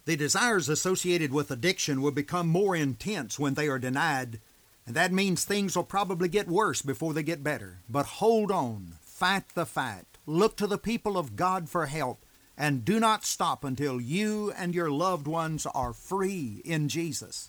The desires associated with addiction will become more intense when they are denied, and that means things will probably get worse before they get better. But hold on, fight the fight, look to the people of God for help, and do not stop until you and your loved ones are free in Jesus.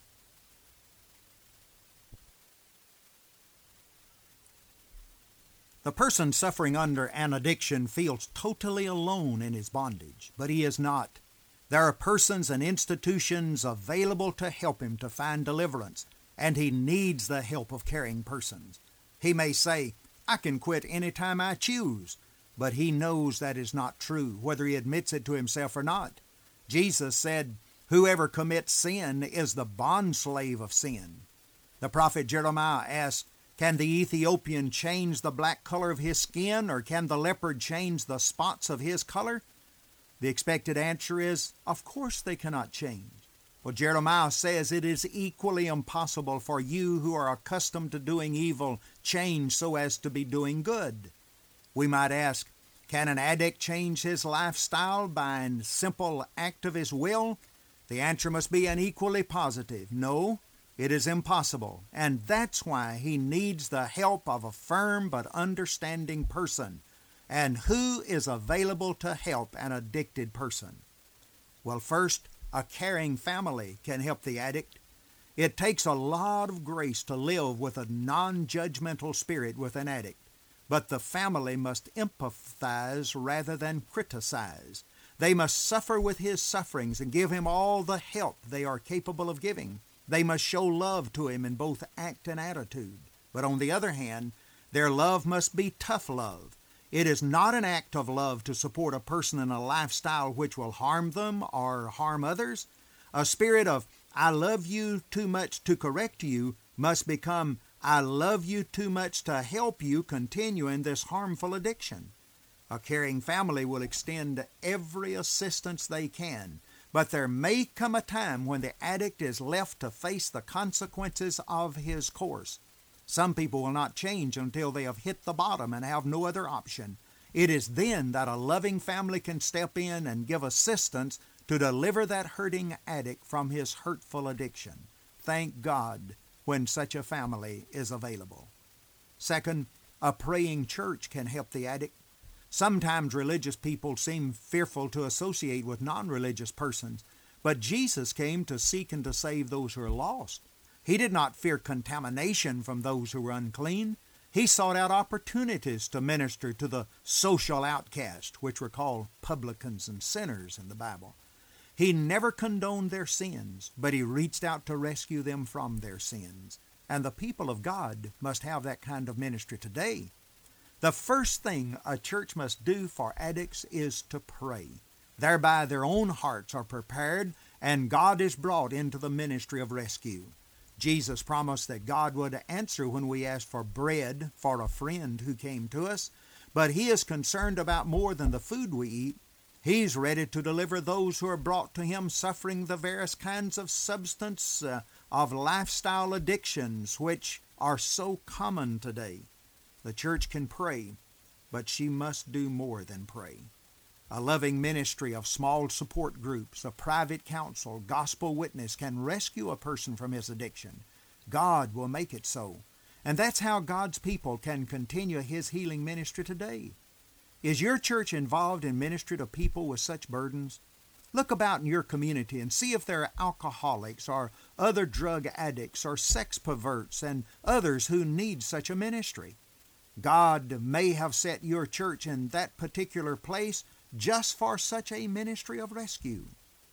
The person suffering under an addiction feels totally alone in his bondage, but he is not. There are persons and institutions available to help him to find deliverance, and he needs the help of caring persons. He may say, "I can quit any time I choose," but he knows that is not true, whether he admits it to himself or not. Jesus said, "Whoever commits sin is the bondslave of sin." The prophet Jeremiah asked, "Can the Ethiopian change the black color of his skin, or can the leopard change the spots of his color?" The expected answer is, of course they cannot change. Well, Jeremiah says it is equally impossible for you who are accustomed to doing evil change so as to be doing good. We might ask, can an addict change his lifestyle by a simple act of his will? The answer must be an equally positive. No, it is impossible, and that's why he needs the help of a firm but understanding person. And who is available to help an addicted person? Well, first, a caring family can help the addict. It takes a lot of grace to live with a non-judgmental spirit with an addict, but the family must empathize rather than criticize. They must suffer with his sufferings and give him all the help they are capable of giving. They must show love to him in both act and attitude. But on the other hand, their love must be tough love. It is not an act of love to support a person in a lifestyle which will harm them or harm others. A spirit of, "I love you too much to correct you," must become, "I love you too much to help you continue in this harmful addiction." A caring family will extend every assistance they can, but there may come a time when the addict is left to face the consequences of his course. Some people will not change until they have hit the bottom and have no other option. It is then that a loving family can step in and give assistance to deliver that hurting addict from his hurtful addiction. Thank God when such a family is available. Second, a praying church can help the addict. Sometimes religious people seem fearful to associate with non-religious persons, but Jesus came to seek and to save those who are lost. He did not fear contamination from those who were unclean. He sought out opportunities to minister to the social outcast, which were called publicans and sinners in the Bible. He never condoned their sins, but he reached out to rescue them from their sins. And the people of God must have that kind of ministry today. The first thing a church must do for addicts is to pray. Thereby their own hearts are prepared, and God is brought into the ministry of rescue. Jesus promised that God would answer when we asked for bread for a friend who came to us, but He is concerned about more than the food we eat. He's ready to deliver those who are brought to Him suffering the various kinds of substance of lifestyle addictions which are so common today. The church can pray, but she must do more than pray. A loving ministry of small support groups, a private counsel, gospel witness can rescue a person from his addiction. God will make it so. And that's how God's people can continue His healing ministry today. Is your church involved in ministry to people with such burdens? Look about in your community and see if there are alcoholics or other drug addicts or sex perverts and others who need such a ministry. God may have set your church in that particular place just for such a ministry of rescue.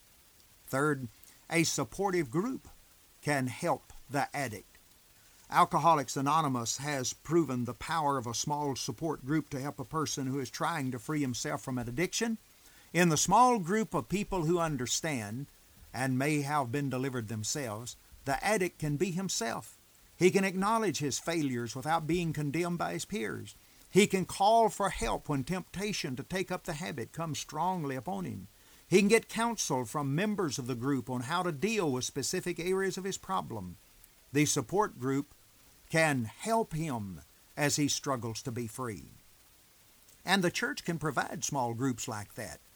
Third, a supportive group can help the addict. Alcoholics Anonymous has proven the power of a small support group to help a person who is trying to free himself from an addiction. In the small group of people who understand and may have been delivered themselves, the addict can be himself. He can acknowledge his failures without being condemned by his peers. He can call for help when temptation to take up the habit comes strongly upon him. He can get counsel from members of the group on how to deal with specific areas of his problem. The support group can help him as he struggles to be free. And the church can provide small groups like that.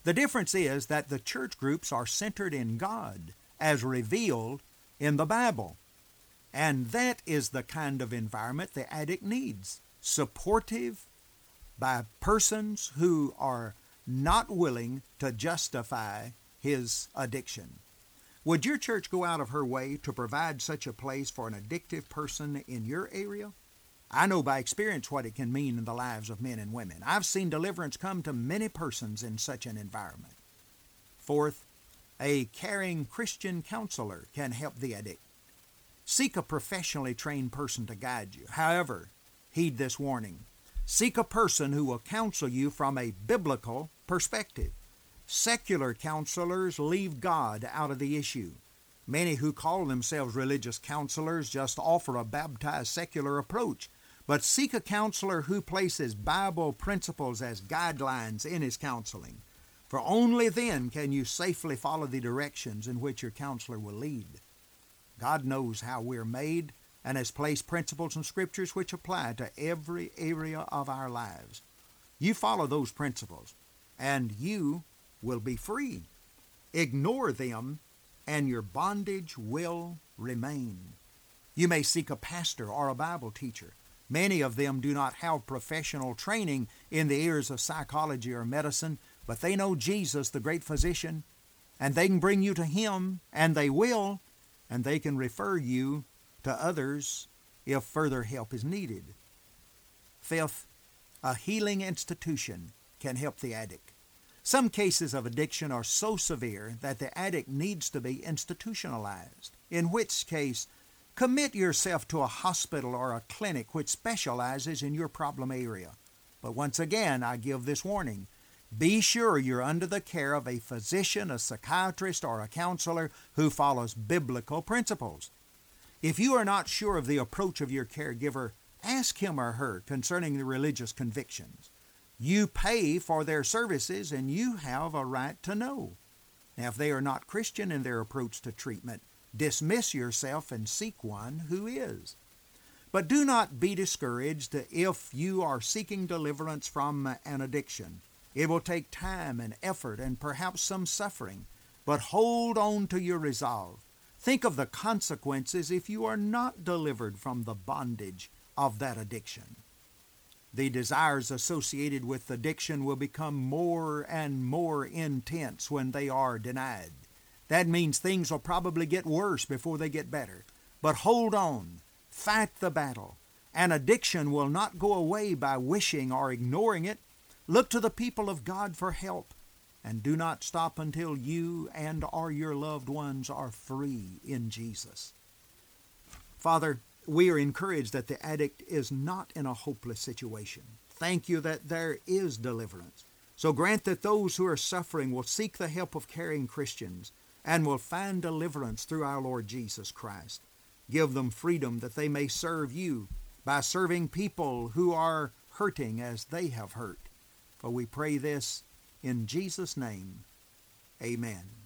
The difference is that the church groups are centered in God as revealed in the Bible. And that is the kind of environment the addict needs. Supportive by persons who are not willing to justify his addiction. Would your church go out of her way to provide such a place for an addictive person in your area? I know by experience what it can mean in the lives of men and women. I've seen deliverance come to many persons in such an environment. Fourth, a caring Christian counselor can help the addict. Seek a professionally trained person to guide you. However, heed this warning. Seek a person who will counsel you from a biblical perspective. Secular counselors leave God out of the issue. Many who call themselves religious counselors just offer a baptized secular approach. But seek a counselor who places Bible principles as guidelines in his counseling. For only then can you safely follow the directions in which your counselor will lead. God knows how we're made and has placed principles and scriptures which apply to every area of our lives. You follow those principles, and you will be free. Ignore them, and your bondage will remain. You may seek a pastor or a Bible teacher. Many of them do not have professional training in the areas of psychology or medicine, but they know Jesus, the great physician, and they can bring you to him, and they will, and they can refer you to others if further help is needed. Fifth, a healing institution can help the addict. Some cases of addiction are so severe that the addict needs to be institutionalized, in which case, commit yourself to a hospital or a clinic which specializes in your problem area. But once again, I give this warning. Be sure you're under the care of a physician, a psychiatrist, or a counselor who follows biblical principles. If you are not sure of the approach of your caregiver, ask him or her concerning the religious convictions. You pay for their services, and you have a right to know. Now, if they are not Christian in their approach to treatment, dismiss yourself and seek one who is. But do not be discouraged if you are seeking deliverance from an addiction. It will take time and effort and perhaps some suffering, but hold on to your resolve. Think of the consequences if you are not delivered from the bondage of that addiction. The desires associated with addiction will become more and more intense when they are denied. That means things will probably get worse before they get better. But hold on. Fight the battle. An addiction will not go away by wishing or ignoring it. Look to the people of God for help. And do not stop until you and or your loved ones are free in Jesus. Father, we are encouraged that the addict is not in a hopeless situation. Thank you that there is deliverance. So grant that those who are suffering will seek the help of caring Christians and will find deliverance through our Lord Jesus Christ. Give them freedom that they may serve you by serving people who are hurting as they have hurt. For we pray this in Jesus' name. Amen.